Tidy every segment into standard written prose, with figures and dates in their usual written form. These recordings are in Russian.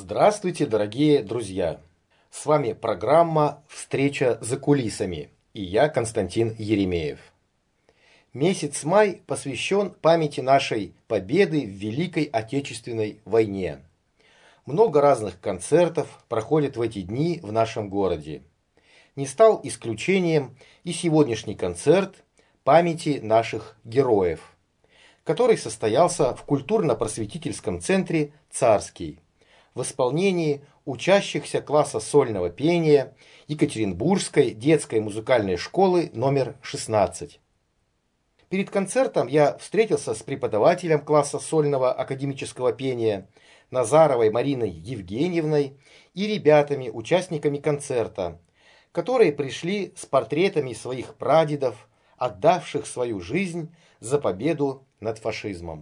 Здравствуйте, дорогие друзья! С вами программа «Встреча за кулисами» и я, Константин Еремеев. Месяц май посвящен памяти нашей победы в Великой Отечественной войне. Много разных концертов проходят в эти дни в нашем городе. Не стал исключением и сегодняшний концерт памяти наших героев, который состоялся в культурно-просветительском центре «Царский» в исполнении учащихся класса сольного пения Екатеринбургской детской музыкальной школы номер 16. Перед концертом я встретился с преподавателем класса сольного академического пения Назаровой Мариной Евгеньевной и ребятами, участниками концерта, которые пришли с портретами своих прадедов, отдавших свою жизнь за победу над фашизмом.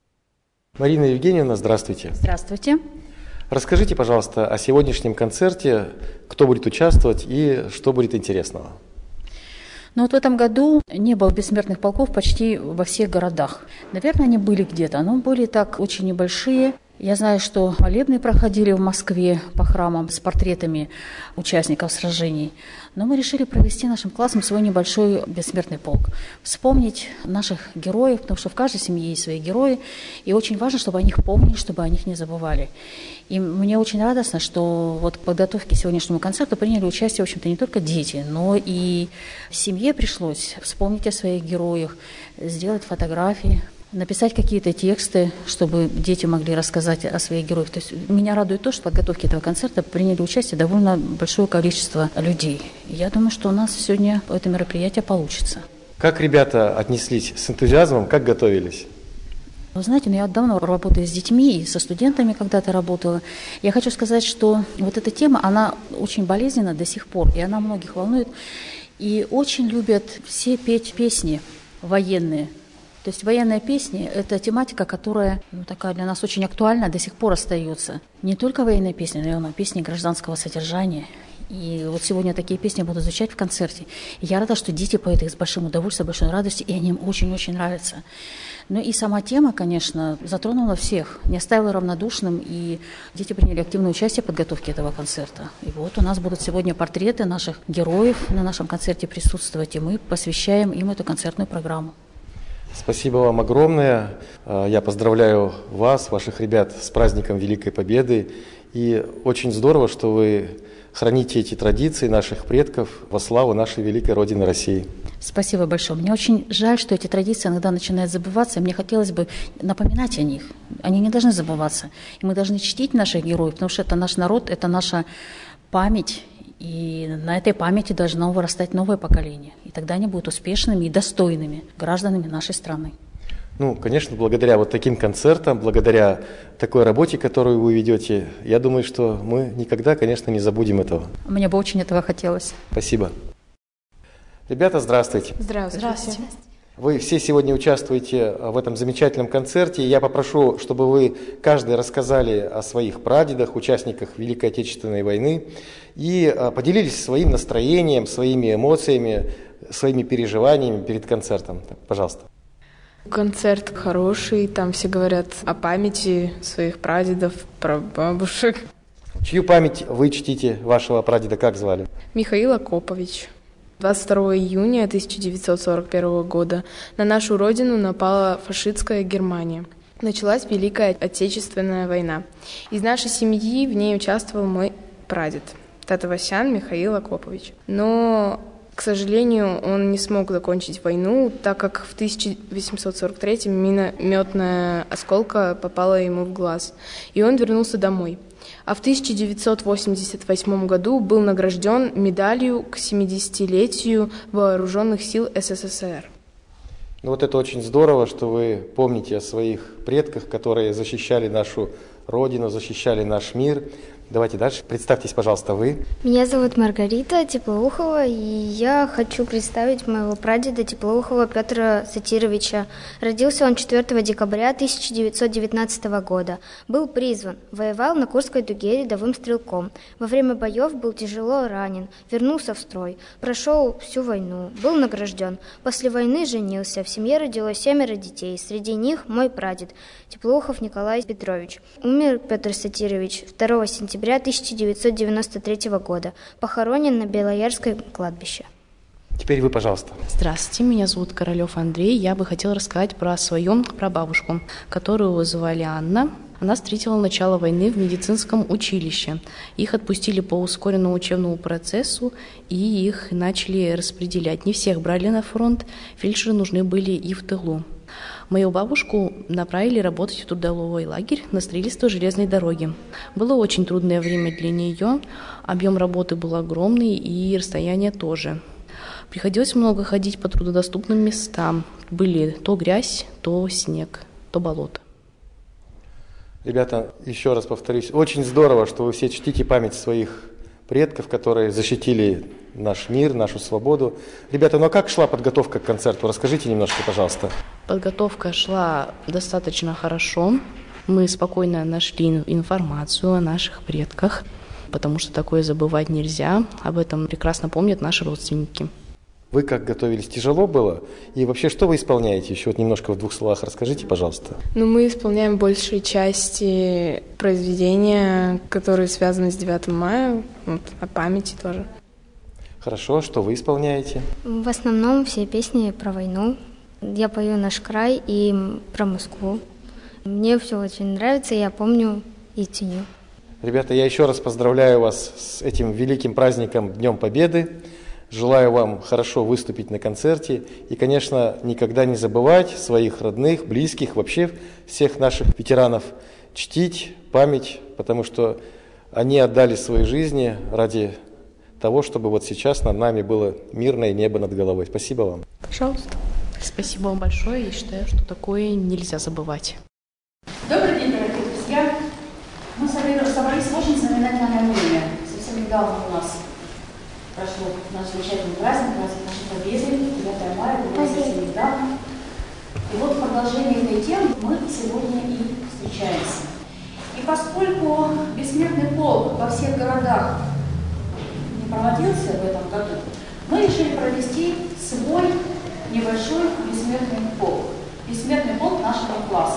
Марина Евгеньевна, здравствуйте. Здравствуйте. Расскажите, пожалуйста, о сегодняшнем концерте, кто будет участвовать и что будет интересного. Ну вот в этом году не было бессмертных полков почти во всех городах. Наверное, они были где-то, но были так очень небольшие. Я знаю, что молебны проходили в Москве по храмам с портретами участников сражений. Но мы решили провести нашим классом свой небольшой бессмертный полк. Вспомнить наших героев, потому что в каждой семье есть свои герои. И очень важно, чтобы о них помнили, чтобы о них не забывали. И мне очень радостно, что вот в подготовке к сегодняшнему концерту приняли участие, в общем-то, не только дети, но и семье пришлось вспомнить о своих героях, сделать фотографии, написать какие-то тексты, чтобы дети могли рассказать о своих героях. То есть меня радует то, что в подготовке этого концерта приняли участие довольно большое количество людей. Я думаю, что у нас сегодня это мероприятие получится. Как ребята отнеслись с энтузиазмом, как готовились? Вы знаете, я давно работаю с детьми и со студентами когда-то работала. Я хочу сказать, что вот эта тема, она очень болезненна до сих пор, и она многих волнует. И очень любят все петь песни военные. То есть военные песни – это тематика, которая такая для нас очень актуальна, до сих пор остается. Не только военные песни, но и песни гражданского содержания. И вот сегодня такие песни будут звучать в концерте. И я рада, что дети поют их с большим удовольствием, большой радостью, и они им очень-очень нравятся. Ну и сама тема, конечно, затронула всех, не оставила равнодушным, и дети приняли активное участие в подготовке этого концерта. И вот у нас будут сегодня портреты наших героев на нашем концерте присутствовать, и мы посвящаем им эту концертную программу. Спасибо вам огромное. Я поздравляю вас, ваших ребят, с праздником Великой Победы. И очень здорово, что вы храните эти традиции наших предков во славу нашей великой Родины России. Спасибо большое. Мне очень жаль, что эти традиции иногда начинают забываться. Мне хотелось бы напоминать о них. Они не должны забываться. И мы должны чтить наших героев, потому что это наш народ, это наша память. И на этой памяти должно вырастать новое поколение. И тогда они будут успешными и достойными гражданами нашей страны. Ну, конечно, благодаря вот таким концертам, благодаря такой работе, которую вы ведете, я думаю, что мы никогда, конечно, не забудем этого. Мне бы очень этого хотелось. Спасибо. Ребята, здравствуйте. Здравствуйте. Вы все сегодня участвуете в этом замечательном концерте. Я попрошу, чтобы вы каждый рассказали о своих прадедах, участниках Великой Отечественной войны, и поделились своим настроением, своими эмоциями, своими переживаниями перед концертом. Так, пожалуйста. Концерт хороший, там все говорят о памяти своих прадедов, прабабушек. Чью память вы чтите, вашего прадеда, как звали? Михаил Акопович. 22 июня 1941 года на нашу родину напала фашистская Германия. Началась Великая Отечественная война. Из нашей семьи в ней участвовал мой прадед, Татовосян Михаил Акопович. Но, к сожалению, он не смог закончить войну, так как в 1843-м минометная осколка попала ему в глаз, и он вернулся домой. А в 1988 году был награжден медалью к 70-летию Вооруженных сил СССР. Ну вот это очень здорово, что вы помните о своих предках, которые защищали нашу Родину, защищали наш мир. Давайте дальше. Представьтесь, пожалуйста, вы. Меня зовут Маргарита Теплоухова, и я хочу представить моего прадеда Теплоухова Петра Сатировича. Родился он 4 декабря 1919 года. Был призван, воевал на Курской дуге рядовым стрелком. Во время боев был тяжело ранен, вернулся в строй, прошел всю войну, был награжден. После войны женился, в семье родилось 7 детей, среди них мой прадед Теплоухов Николай Петрович. Умер Петр Сатирович 2 сентября 1993 года. Похоронен на Белоярском кладбище. Теперь вы, пожалуйста. Здравствуйте, меня зовут Королев Андрей. Я бы хотела рассказать про свою прабабушку, которую звали Анна. Она встретила начало войны в медицинском училище. Их отпустили по ускоренному учебному процессу, и их начали распределять. Не всех брали на фронт, фельдшеры нужны были и в тылу. Мою бабушку направили работать в трудовой лагерь на строительство железной дороги. Было очень трудное время для нее, объем работы был огромный и расстояние тоже. Приходилось много ходить по труднодоступным местам. Были то грязь, то снег, то болото. Ребята, еще раз повторюсь, очень здорово, что вы все чтите память своих предков, которые защитили наш мир, нашу свободу. Ребята, ну а как шла подготовка к концерту? Расскажите немножко, пожалуйста. Подготовка шла достаточно хорошо. Мы спокойно нашли информацию о наших предках, потому что такое забывать нельзя. Об этом прекрасно помнят наши родственники. Вы как готовились? Тяжело было? И вообще, что вы исполняете? Еще вот немножко в 2 словах расскажите, пожалуйста. Мы исполняем большей части произведения, которые связаны с 9 мая, о памяти тоже. Хорошо, что вы исполняете? В основном все песни про войну. Я пою «Наш край» и про Москву. Мне все очень нравится, я помню и ценю. Ребята, я еще раз поздравляю вас с этим великим праздником Днем Победы. Желаю вам хорошо выступить на концерте и, конечно, никогда не забывать своих родных, близких, вообще всех наших ветеранов, чтить память, потому что они отдали свои жизни ради того, чтобы вот сейчас над нами было мирное небо над головой. Спасибо вам. Пожалуйста. Спасибо вам большое, и считаю, что такое нельзя забывать. Добрый день, дорогие друзья! Мы собрались в очень знаменательное время. Совсем недавно у нас прошел наш замечательный праздник нашей Победы, 9 мая, было совсем недавно. И вот в продолжении этой темы мы сегодня и встречаемся. И поскольку бессмертный полк во всех городах не проводился в этом году, мы решили провести свой небольшой бессмертный полк нашего класса.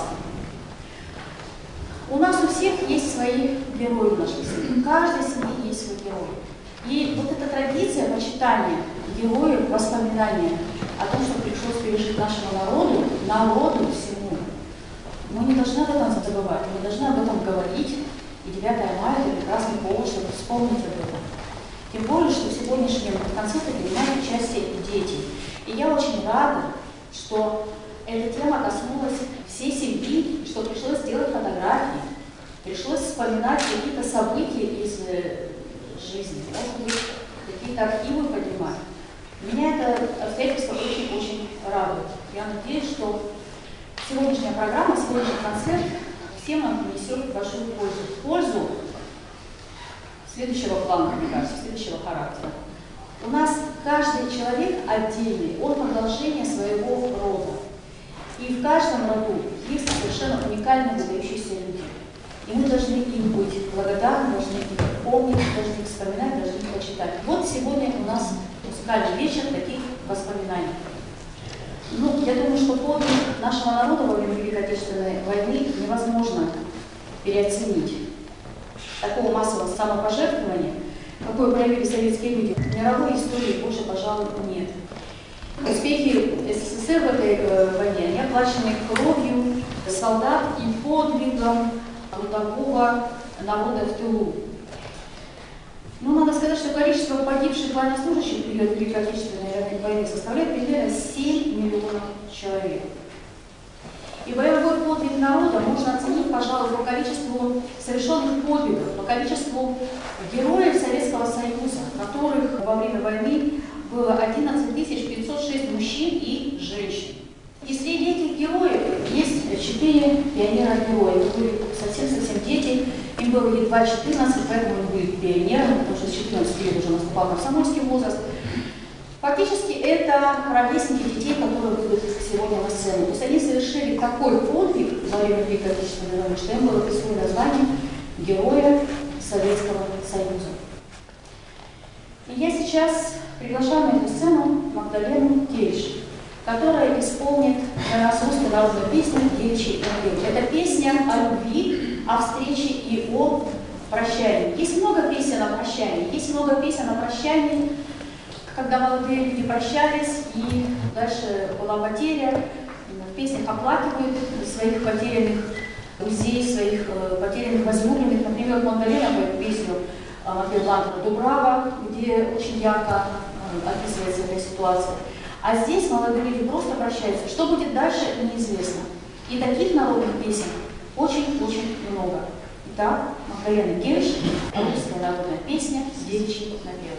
У нас у всех есть свои герои в нашей семье, в каждой семье есть свой герой. И вот эта традиция почитания героев, воспоминания о том, что пришлось пережить нашему народу всему, мы не должны об этом забывать, мы должны об этом говорить. И 9 мая – это прекрасный повод, чтобы вспомнить об этом. Тем более, что в сегодняшнем концерте принимают участие и дети. И я очень рада, что эта тема коснулась всей семьи, что пришлось делать фотографии, пришлось вспоминать какие-то события из жизни, может быть, какие-то архивы поднимать. Меня это обстоятельство очень-очень радует. Я надеюсь, что сегодняшняя программа, сегодняшний концерт всем нам принесет большую пользу. Пользу следующего плана, мне кажется, следующего характера. У нас каждый человек отдельный, он продолжение своего рода. И в каждом роду есть совершенно уникальные выдающиеся люди. И мы должны им быть благодарны, должны их помнить, должны их вспоминать, должны их почитать. Вот сегодня у нас музыкальный вечер таких воспоминаний. Я думаю, что подвиг нашего народа во время Великой Отечественной войны невозможно переоценить. Такого массового самопожертвования, какое проявили советские люди, в мировой истории больше, пожалуй, нет. Успехи СССР в этой войне, они оплачены кровью солдат и подвигом трудового народа в тылу. Надо сказать, что количество погибших военнослужащих в период Великой Отечественной войны составляет примерно 7 миллионов человек. И боевой подвиг народа можно оценить, пожалуй, по количеству совершенных подвигов, по количеству героев Советского Союза, которых во время войны было 11 506 мужчин и женщин. И среди этих героев есть 4 пионера-героя. Это были совсем дети. И Им было едва 14, поэтому они были пионерами, потому что с 14 лет уже наступал комсомольский возраст. Фактически это ровесники детей, которые выйдут сегодня на сцену. То есть они совершили такой подвиг во время Великой Отечественной войны, что им было присвоено звание Героя Советского Союза. И я сейчас приглашаю на эту сцену Магдалену Келиш, которая исполнит для нас русскую народную песню «Девичий напев». Это песня о любви, о встрече и о прощании. Есть много песен о прощании. Есть много песен о прощании, когда молодые люди прощались, и дальше была потеря. В песнях оплакивают своих потерянных друзей, своих потерянных возлюбленных. Например, Магдалена поет песню Матвея Блантера «Дубрава», где очень ярко описывается эта ситуация. А здесь молодые люди просто прощаются. Что будет дальше, неизвестно. И таких народных песен очень-очень много. Итак, Магдалена Келиш, русская народная песня «Девичий напев».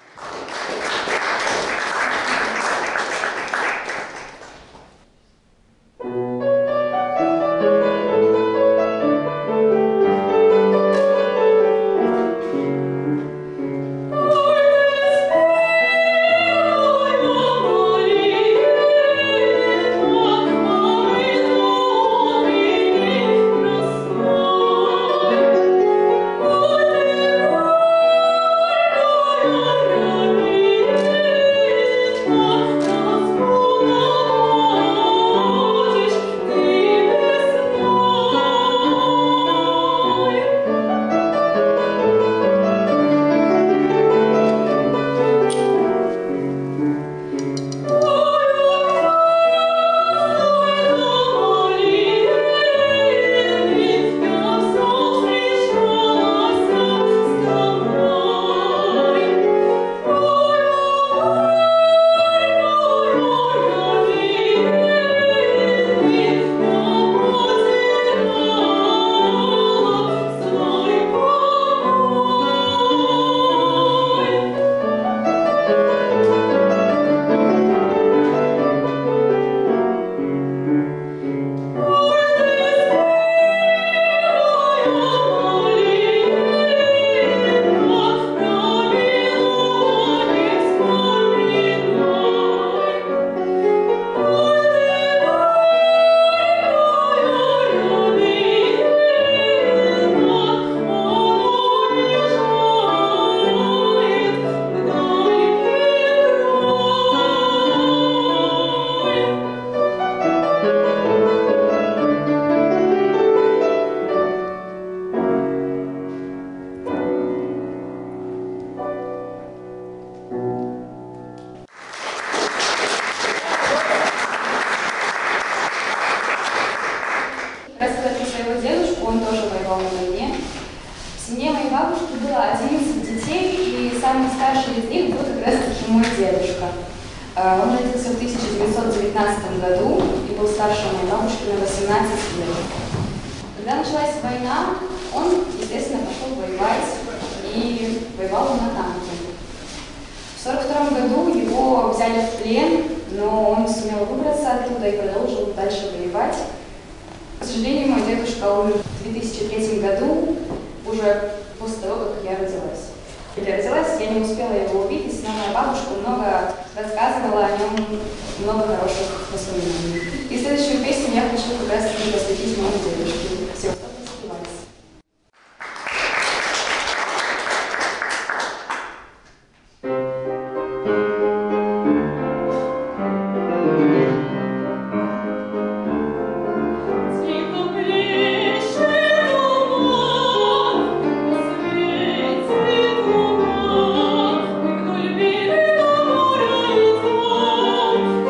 Он тоже воевал на войне. В семье моей бабушки было 11 детей, и самый старший из них был как раз-таки мой дедушка. Он родился в 1919 году и был старше моей бабушки на 18 лет. Когда началась война, он, естественно, пошел воевать, и воевал он на танке. В 1942 году его взяли в плен, но он сумел выбраться оттуда и продолжил дальше воевать. К сожалению, мой дедушка умер в 2003 году, уже после того, как я родилась. Когда я родилась, я не успела его увидеть, но моя бабушка много рассказывала о нем, много хороших воспоминаний. И следующую песню я хочу как раз таки посвятить моему дедушке. Всего доброго, спевайте.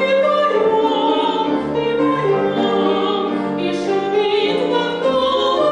И шумит над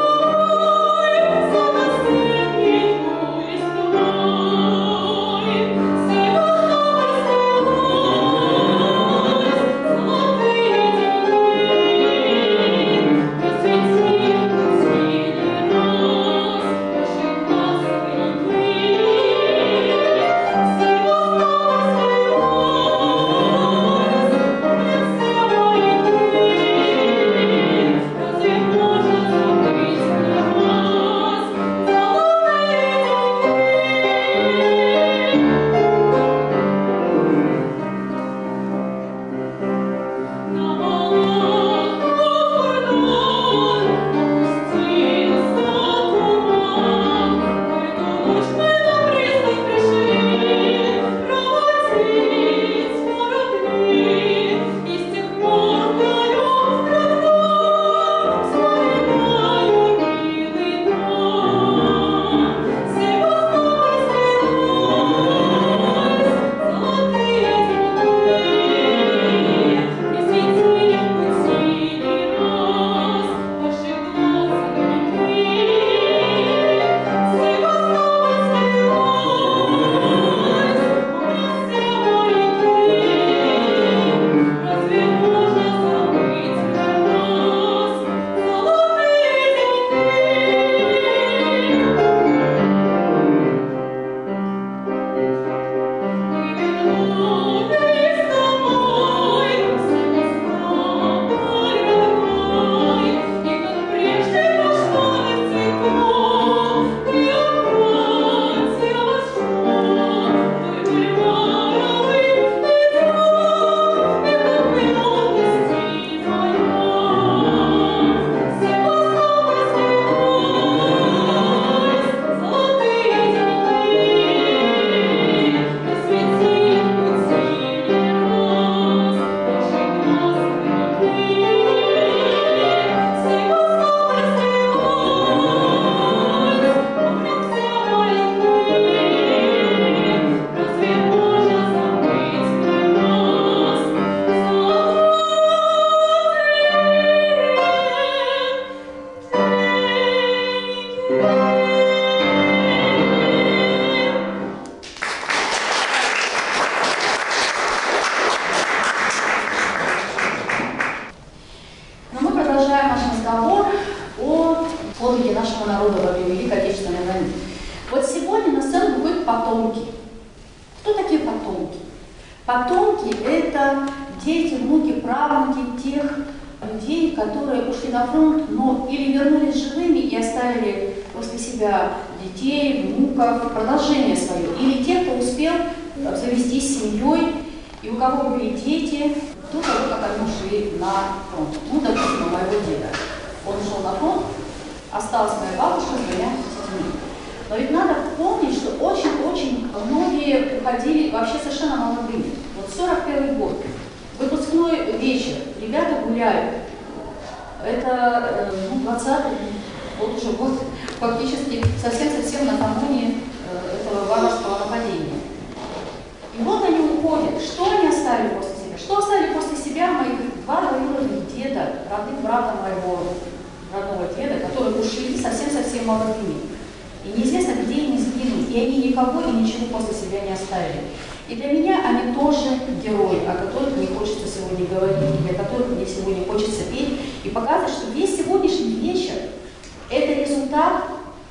народа во время Великой Отечественной войны. Вот сегодня на сцену выходят потомки. Кто такие потомки? Потомки – это дети, внуки, правнуки тех людей, которые ушли на фронт, но или вернулись живыми и оставили после себя детей, внуков, продолжение свое. Или те, кто успел обзавестись семьей, и у кого были дети до того, как они ушли на фронт. Ну, допустим, у моего деда. Он ушел на фронт, осталась моя бабушка с двумя детьми. Но ведь надо помнить, что очень-очень многие уходили вообще совершенно молодыми. Вот 41 год, выпускной вечер, ребята гуляют. Это 20-й, вот уже год, фактически совсем-совсем накануне этого варварского нападения. И вот они уходят. Что они оставили после себя? Что оставили после себя моих два двоюродных деда, родных брата моего родного деда, которые ушли совсем-совсем молодыми. И неизвестно, где они сгинули. И они никого и ничего после себя не оставили. И для меня они тоже герои, о которых мне хочется сегодня говорить, и для которых мне сегодня хочется петь, и показывать, что весь сегодняшний вечер – это результат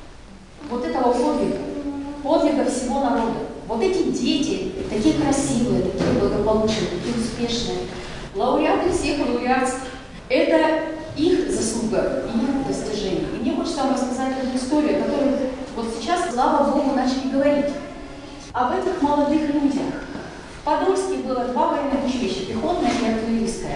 вот этого подвига всего народа. Вот эти дети, такие красивые, такие благополучные, такие успешные, лауреаты всех лауреатств, это их заслуга, их достижение. И мне хочется вам рассказать эту историю, о которой вот сейчас, слава Богу, начали говорить. Об этих молодых людях. В Подольске было два военных училища, пехотное и артиллерийское.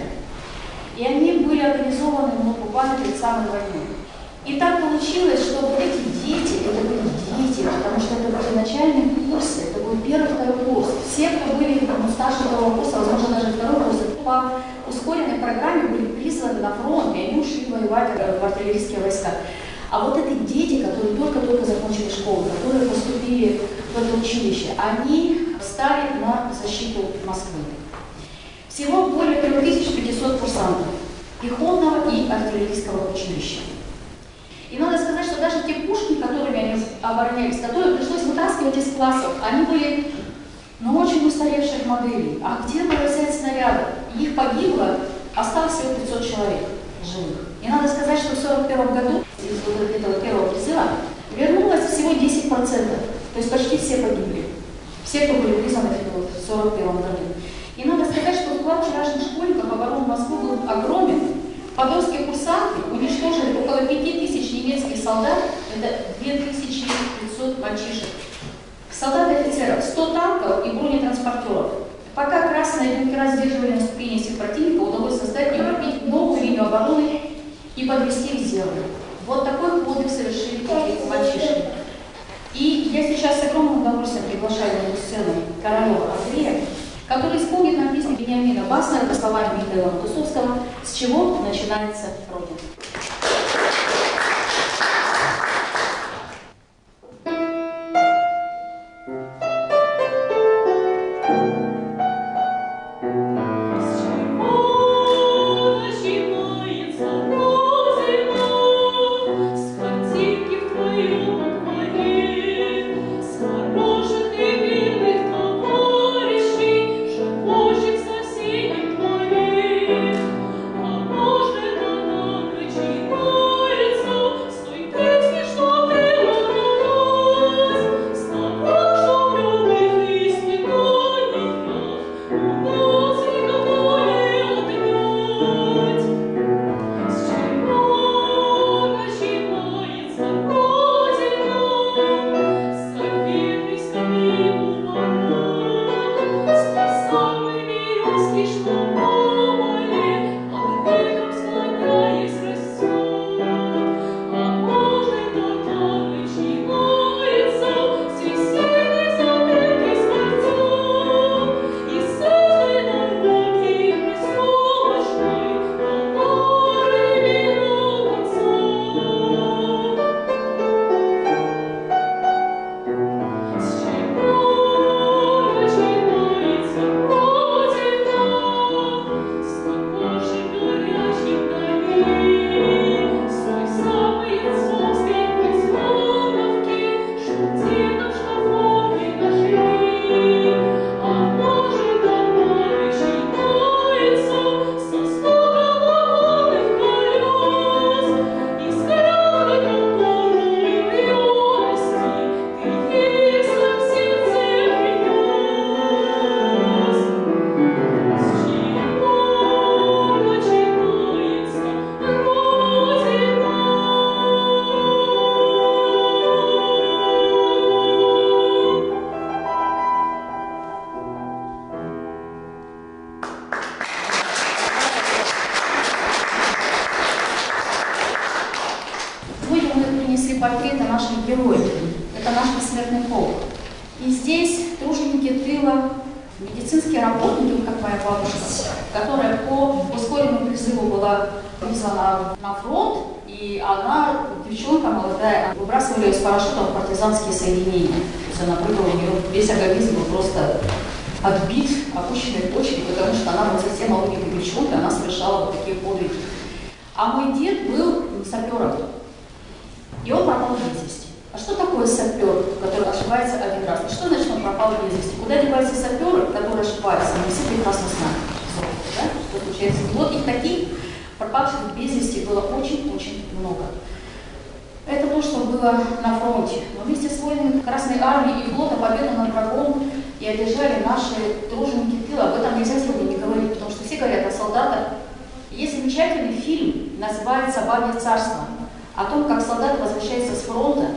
И они были организованы буквально перед самой войной. И так получилось, что вот эти дети, это были дети, потому что это были начальные курсы, это был первый-второй курс. Все, кто были старше второго курса, возможно, даже второй курс, по ускоренной программе были призваны на фронт, и они ушли воевать в артиллерийские войска. А вот эти дети, которые только-только закончили школу, которые поступили в это училище, они встали на защиту Москвы. Всего более 3500 курсантов пехотного и артиллерийского училища. И надо сказать, что даже те пушки, которыми они оборонялись, которые пришлось вытаскивать из классов, они были очень устаревших моделей. А где было взять снаряды? И их погибло, осталось всего 500 человек живых. И надо сказать, что в 1941 году из вот этого первого призыва вернулось всего 10%. То есть почти все погибли. Все, кто были призваны в 1941 году. И надо сказать, что вклад вчерашних школьников в оборону Москвы был огромен. Подольские курсанты уничтожили около 5000 немецких солдат, это 2500 мальчишек. Солдат и офицеров, 100 танков и бронетранспортеров. Пока красные юнкера сдерживали наступление сил противника, удалось создать и укрепить новую линию обороны и подвести резервы. Вот такой подвиг совершили эти мальчишки. И я сейчас с огромным удовольствием приглашаю на эту сцену Королева Андрея, который исполнит нам песню Вениамина Баснера по словам Михаила Матусовского «С чего начинается Родина». She портреты наших героев. Это наш бессмертный полк. И здесь труженики тыла, медицинские работники, как моя бабушка, которая по ускоренному призыву была призвана на фронт, и она, девчонка молодая, выбрасывали ее с парашютом в партизанские соединения. То есть она прыгала, у нее весь организм был просто отбит, опущенной почки, потому что она была совсем молоденькой девчонкой, она совершала вот такие подвиги. А мой дед был сапером, и он пропал без вести. А что такое сапер, который ошибается один раз? Что значит он пропал без вести? Куда деваются саперы, которые ошибаются? Мы все прекрасно знаем, да? Что случается. Вот их таких пропавших без вести было очень-очень много. Это то, что было на фронте. Но вместе с воинами Красной Армии и флота победу над врагом и одержали наши труженики тыла. Об этом нельзя сегодня не говорить, потому что все говорят о солдатах. Есть замечательный фильм, называется «Бабье царство», о том, как солдаты возвращаются с фронта.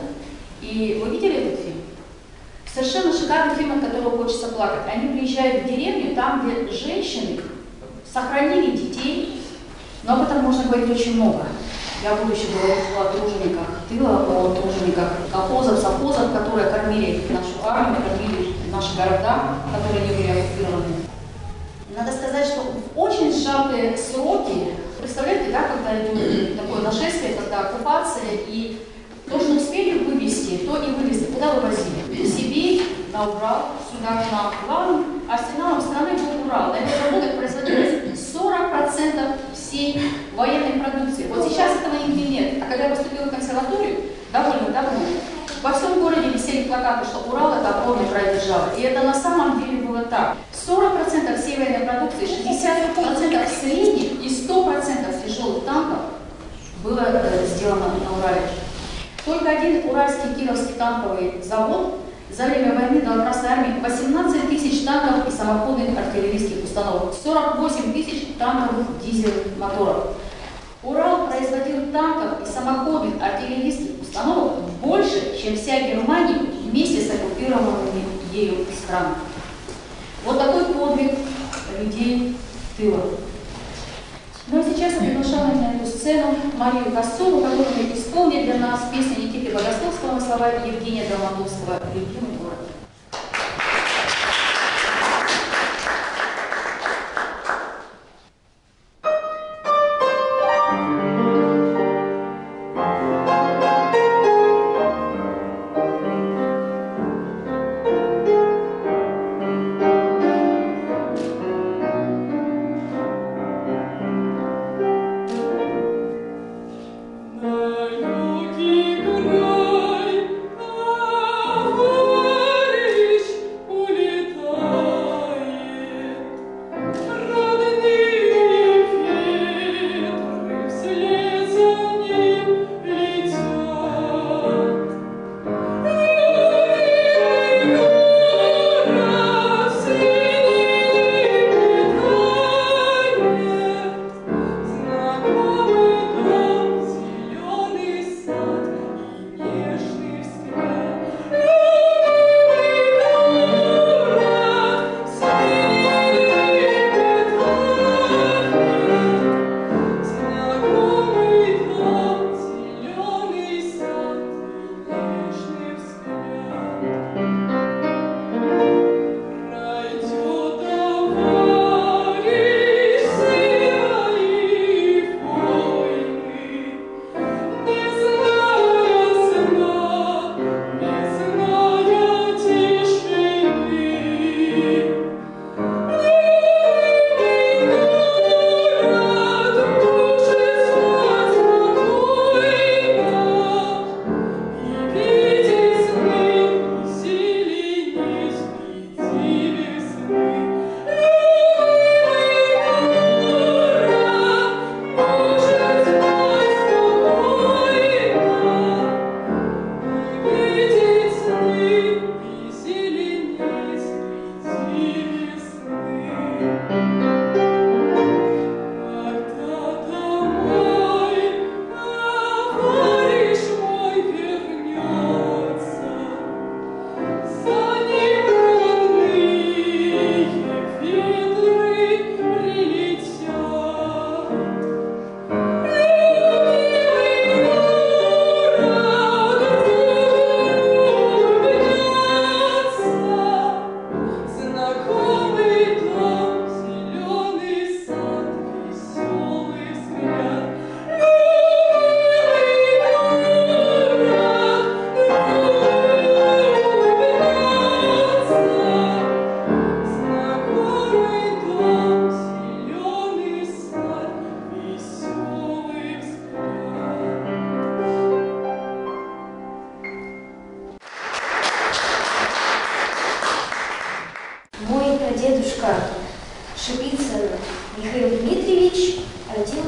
И вы видели этот фильм? Совершенно шикарный фильм, от которого хочется плакать. Они приезжают в деревню, там, где женщины сохранили детей, но об этом можно говорить очень много. Я буду еще говорить о тружениках тыла, о тружениках колхозов, совхозов, которые кормили нашу армию, кормили наши города, которые не были оккупированы. Надо сказать, что в очень сжатые сроки, представляете, да, когда идет такое нашествие, когда оккупация, и то, что успели вывезти, то и вывезли. Куда вывозили? В Сибирь, на Урал, сюда к нам. Главным арсеналом страны был Урал. На этих заводах производилось 40% всей военной продукции. Вот сейчас этого нигде нет. А когда я поступила в консерваторию, довольно давно, во всем городе висели плакаты, что Урал – это опорный край державы. И это на самом деле было так. 40% всей военной продукции, 60% средних и 100% тяжелых танков было сделано на Урале. Только один Уральский Кировский танковый завод за время войны дал Красной Армии 18 тысяч танков и самоходных артиллерийских установок, 48 тысяч танковых дизельных моторов. Урал производил танков и самоходных артиллерийских установок больше, чем вся Германия вместе с оккупированными ею странами. Вот такой подвиг людей тыла. Ну а сейчас я приглашаю на эту сцену Марию Косцову, которая исполнит для нас песню Никиты Богословского на слова Евгения Долматовского «Любимый город». Далекий край, а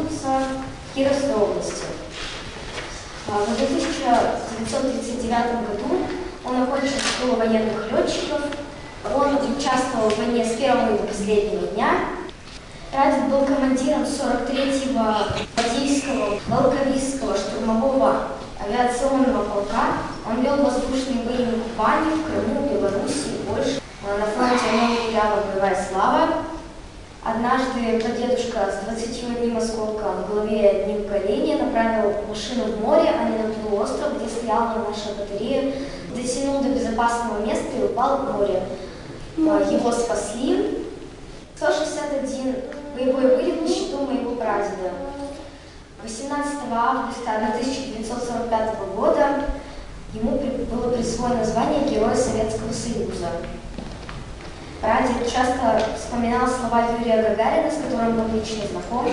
находится в Кировской области. В 1939 году он окончил школу военных летчиков. Он участвовал в войне с первого и до последнего дня. Прадед был командиром 43-го гвардейского Волковиского штурмового авиационного полка. Он вел воздушные бои на Кубани, в Крыму, Белоруссии, Польше. На фронте у него гуляла боевая слава. Однажды прадедушка с 21 осколком в голове и одним колене направил машину в море, а не на полуостров, где стояла наша батарея. Дотянул до безопасного места и упал в море. Его спасли. 161 боевой вылет на счету моего прадеда. 18 августа 1945 года ему было присвоено звание Героя Советского Союза. Прадед часто вспоминал слова Юрия Гагарина, с которым был лично знаком,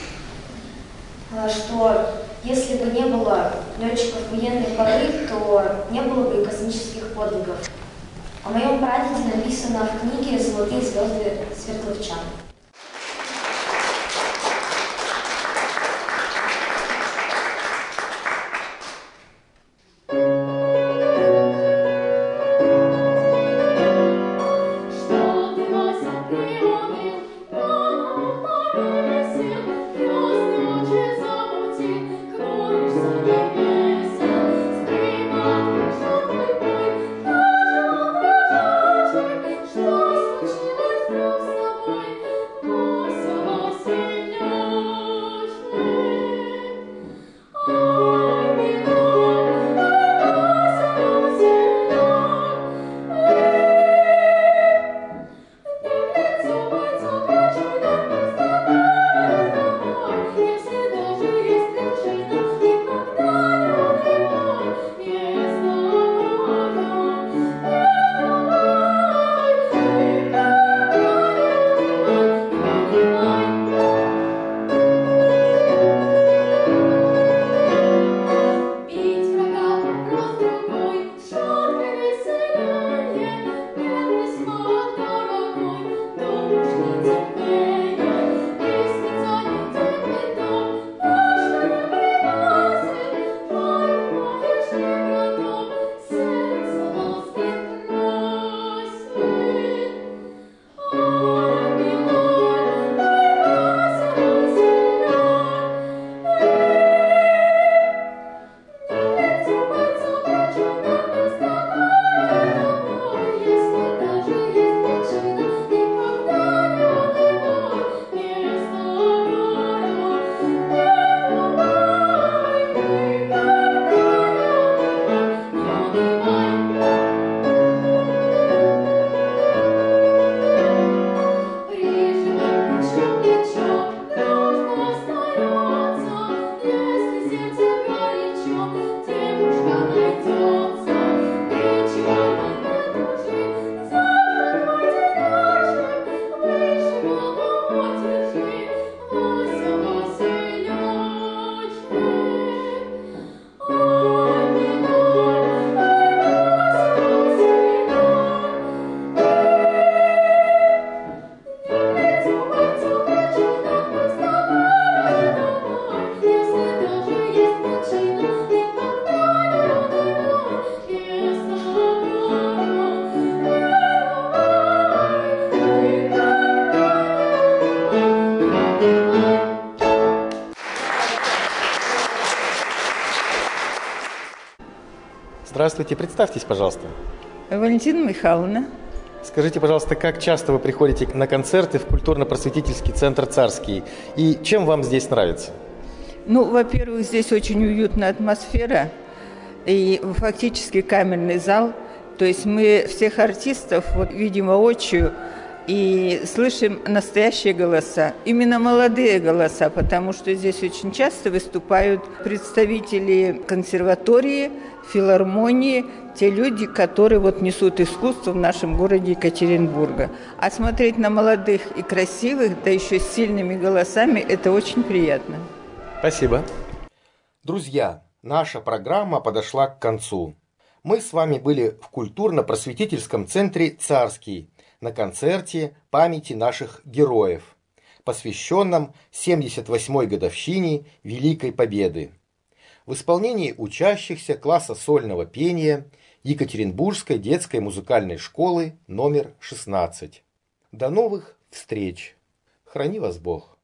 что если бы не было летчиков военной поры, то не было бы и космических подвигов. О моем прадеде написано в книге «Золотые звезды свердловчан». Здравствуйте, представьтесь, пожалуйста. Валентина Михайловна. Скажите, пожалуйста, как часто вы приходите на концерты в культурно-просветительский центр «Царский» и чем вам здесь нравится? Ну, во-первых, здесь очень уютная атмосфера и фактически камерный зал. То есть мы всех артистов видим воочию и слышим настоящие голоса, именно молодые голоса, потому что здесь очень часто выступают представители консерватории, филармонии, те люди, которые несут искусство в нашем городе Екатеринбурга. А смотреть на молодых и красивых, да еще с сильными голосами, это очень приятно. Спасибо. Друзья, наша программа подошла к концу. Мы с вами были в культурно-просветительском центре «Царский» на концерте памяти наших героев. посвященном 78-й годовщине Великой Победы, в исполнении учащихся класса сольного пения Екатеринбургской детской музыкальной школы номер 16. До новых встреч! Храни вас Бог!